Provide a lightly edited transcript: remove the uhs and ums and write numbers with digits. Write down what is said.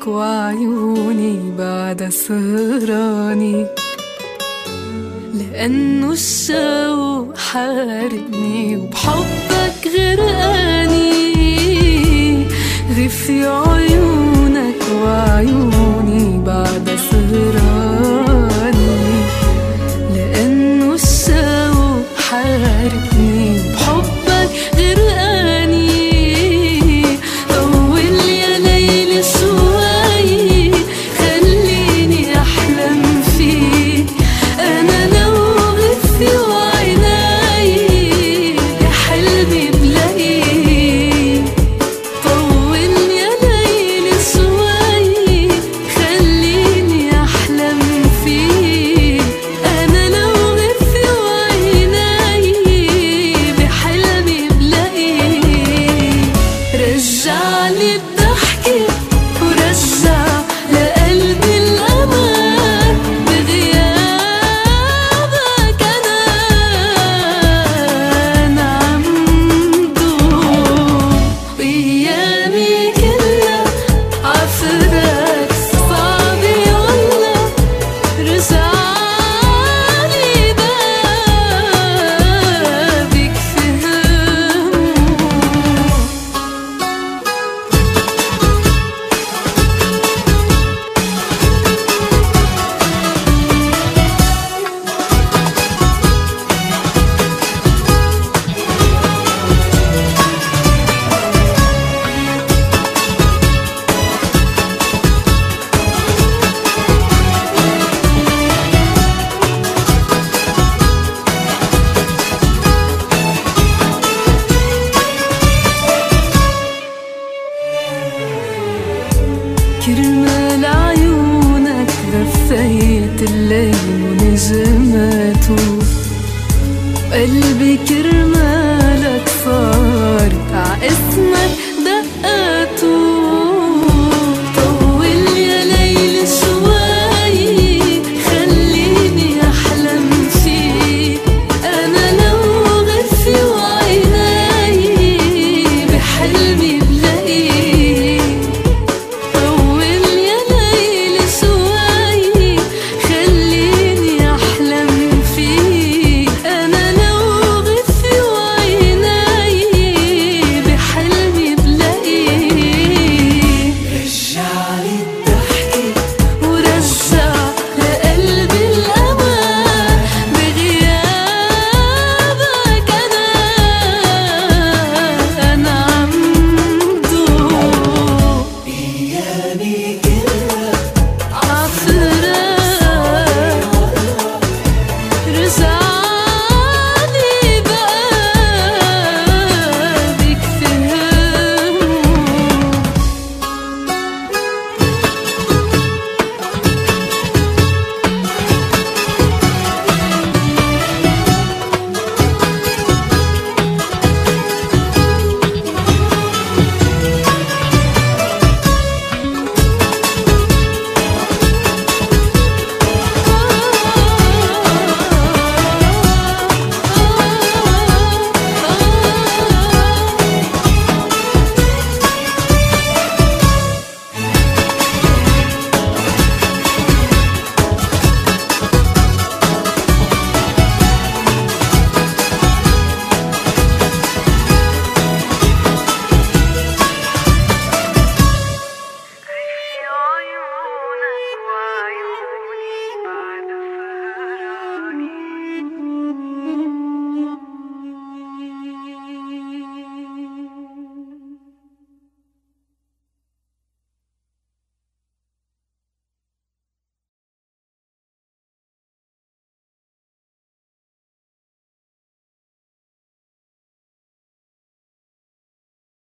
عيونك وعيوني بعد سهراني، لأنه الشوق حارقني وبحبك غرقاني. غفي عيونك وعيوني بعد سهراني، لأنه الشوق حارقني وبحبك غرقاني. طول يا ليل شوي خليني أحلم فيك، أنا لو غفي وعيناي بحلمي بلاقيك. طول يا ليل شوي خليني أحلم فيك، أنا لو غفي وعيناي بحلمي بلاقيك. رجعلي الضحكة ورجع لقلبي الأمان، بغيابك أنا عم دوب. أيامي كلها عفراك صعبة والله، رجعلي بابك فهمه. كرمال عيونك غفيت الليل ونجماته، قلبي كرمالك صارت عاسمة